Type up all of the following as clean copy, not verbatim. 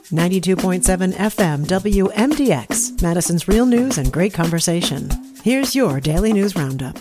92.7 FM WMDX, Madison's real news and great conversation. Here's your daily news roundup.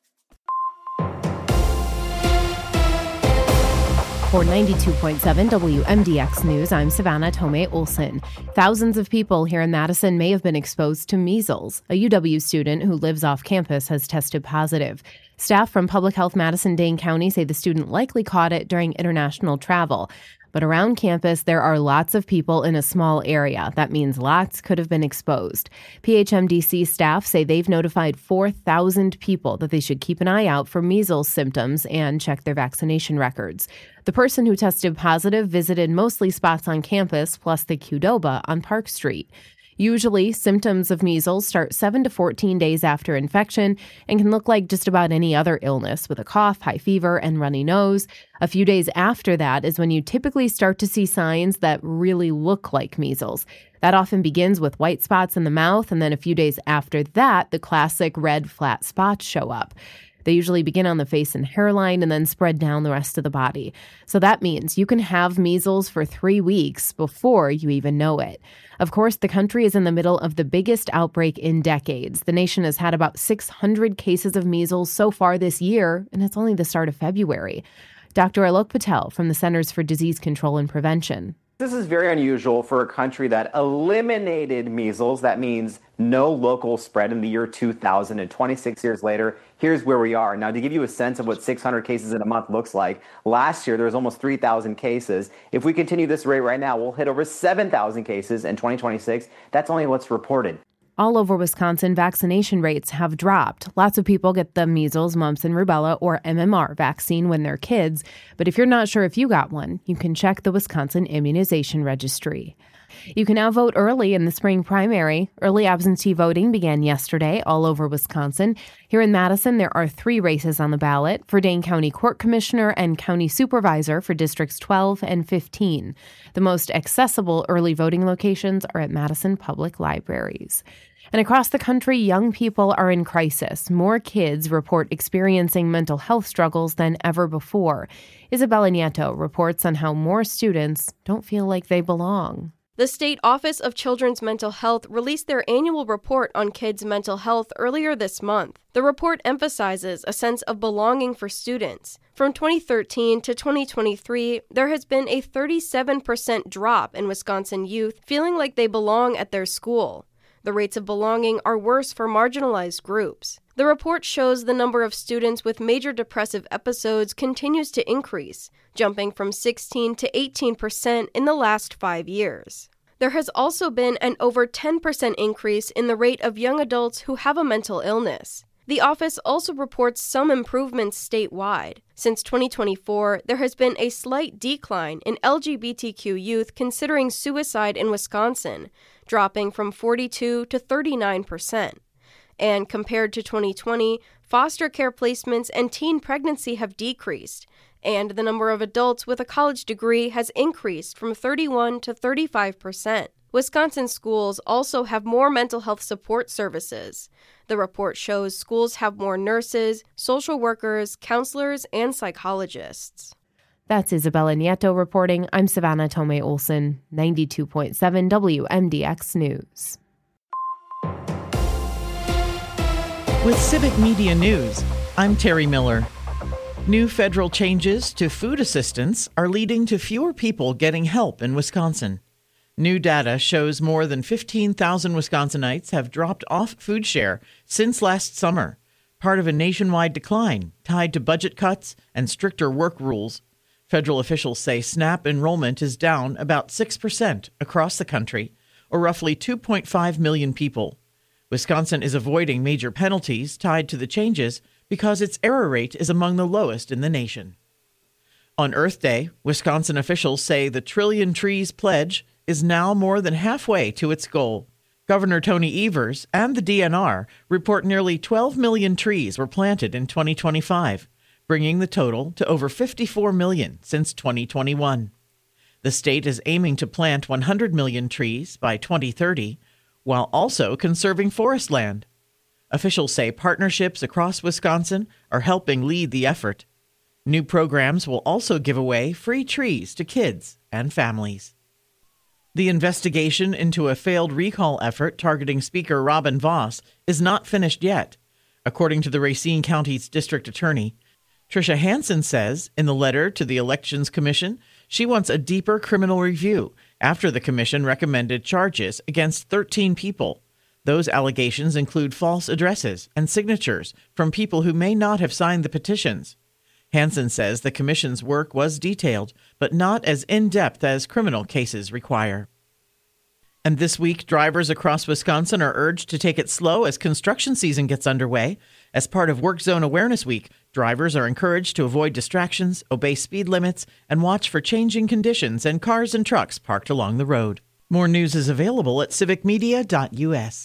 For 92.7 WMDX News, I'm Savannah Tomei Olson. Thousands of people here in Madison may have been exposed to measles. A UW student who lives off campus has tested positive. Staff from Public Health Madison-Dane County say the student likely caught it during international travel. But around campus, there are lots of people in a small area. That means lots could have been exposed. PHMDC staff say they've notified 4,000 people that they should keep an eye out for measles symptoms and check their vaccination records. The person who tested positive visited mostly spots on campus, plus the Qdoba on Park Street. Usually, symptoms of measles start 7 to 14 days after infection and can look like just about any other illness with a cough, high fever, and runny nose. A few days after that is when you typically start to see signs that really look like measles. That often begins with white spots in the mouth, and then a few days after that, the classic red flat spots show up. They usually begin on the face and hairline and then spread down the rest of the body. So that means you can have measles for 3 weeks before you even know it. Of course, the country is in the middle of the biggest outbreak in decades. The nation has had about 600 cases of measles so far this year, and it's only the start of February. Dr. Alok Patel from the Centers for Disease Control and Prevention. This is very unusual for a country that eliminated measles. That means no local spread in the year 2000. And 26 years later, here's where we are. Now, to give you a sense of what 600 cases in a month looks like, last year there was almost 3,000 cases. If we continue this rate right now, we'll hit over 7,000 cases in 2026. That's only what's reported. All over Wisconsin, vaccination rates have dropped. Lots of people get the measles, mumps, and rubella, or MMR, vaccine when they're kids. But if you're not sure if you got one, you can check the Wisconsin Immunization Registry. You can now vote early in the spring primary. Early absentee voting began yesterday all over Wisconsin. Here in Madison, there are 3 races on the ballot for Dane County Court Commissioner and County Supervisor for Districts 12 and 15. The most accessible early voting locations are at Madison Public Libraries. And across the country, young people are in crisis. More kids report experiencing mental health struggles than ever before. Isabella Nieto reports on how more students don't feel like they belong. The State Office of Children's Mental Health released their annual report on kids' mental health earlier this month. The report emphasizes a sense of belonging for students. From 2013 to 2023, there has been a 37% drop in Wisconsin youth feeling like they belong at their school. The rates of belonging are worse for marginalized groups. The report shows the number of students with major depressive episodes continues to increase, jumping from 16 to 18% in the last 5 years. There has also been an over 10% increase in the rate of young adults who have a mental illness. The office also reports some improvements statewide. Since 2024, there has been a slight decline in LGBTQ youth considering suicide in Wisconsin, dropping from 42 to 39%. And compared to 2020, foster care placements and teen pregnancy have decreased, and the number of adults with a college degree has increased from 31 to 35%. Wisconsin schools also have more mental health support services. The report shows schools have more nurses, social workers, counselors, and psychologists. That's Isabella Nieto reporting. I'm Savannah Tomei Olson, 92.7 WMDX News. With Civic Media News, I'm Terry Miller. New federal changes to food assistance are leading to fewer people getting help in Wisconsin. New data shows more than 15,000 Wisconsinites have dropped off food share since last summer, part of a nationwide decline tied to budget cuts and stricter work rules. Federal officials say SNAP enrollment is down about 6% across the country, or roughly 2.5 million people. Wisconsin is avoiding major penalties tied to the changes because its error rate is among the lowest in the nation. On Earth Day, Wisconsin officials say the Trillion Trees pledge is now more than halfway to its goal. Governor Tony Evers and the DNR report nearly 12 million trees were planted in 2025, bringing the total to over 54 million since 2021. The state is aiming to plant 100 million trees by 2030, while also conserving forest land. Officials say partnerships across Wisconsin are helping lead the effort. New programs will also give away free trees to kids and families. The investigation into a failed recall effort targeting Speaker Robin Vos is not finished yet. According to the Racine County's district attorney, Tricia Hansen says in the letter to the Elections Commission, she wants a deeper criminal review after the commission recommended charges against 13 people. Those allegations include false addresses and signatures from people who may not have signed the petitions. Hansen says the commission's work was detailed, but not as in-depth as criminal cases require. And this week, drivers across Wisconsin are urged to take it slow as construction season gets underway. As part of Work Zone Awareness Week, drivers are encouraged to avoid distractions, obey speed limits, and watch for changing conditions and cars and trucks parked along the road. More news is available at civicmedia.us.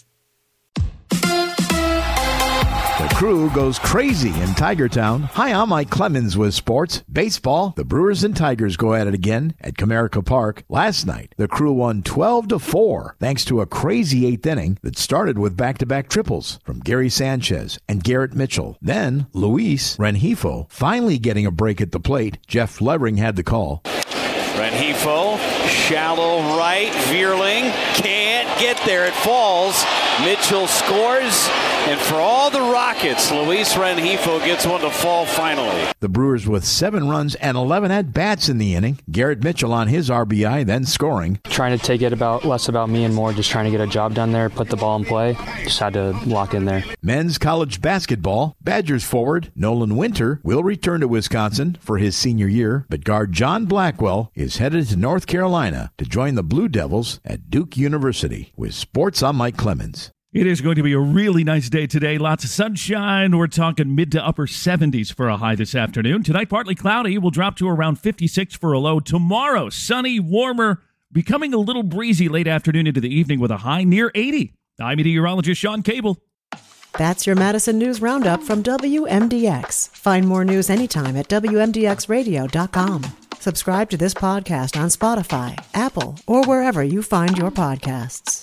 The Crew goes crazy in Tigertown. Hi, I'm Mike Clemens with sports. Baseball, the Brewers and Tigers go at it again at Comerica Park. Last night, the Crew won 12-4 thanks to a crazy eighth inning that started with back-to-back triples from Gary Sanchez and Garrett Mitchell. Then, Luis Rengifo finally getting a break at the plate. Jeff Levering had the call. Rengifo, shallow right, Vierling can't get there. It falls. Mitchell scores, and for all the Rockets, Luis Rengifo gets one to fall finally. The Brewers with 7 runs and 11 at-bats in the inning. Garrett Mitchell on his RBI, then scoring. Trying to take it less about me and more just trying to get a job done there, put the ball in play. Just had to lock in there. Men's college basketball. Badgers forward Nolan Winter will return to Wisconsin for his senior year, but guard John Blackwell is headed to North Carolina to join the Blue Devils at Duke University. With sports, I'm Mike Clemens. It is going to be a really nice day today. Lots of sunshine. We're talking mid to upper 70s for a high this afternoon. Tonight, partly cloudy. Will drop to around 56 for a low. Tomorrow, sunny, warmer, becoming a little breezy late afternoon into the evening with a high near 80. I'm meteorologist Sean Cable. That's your Madison News Roundup from WMDX. Find more news anytime at WMDXradio.com. Subscribe to this podcast on Spotify, Apple, or wherever you find your podcasts.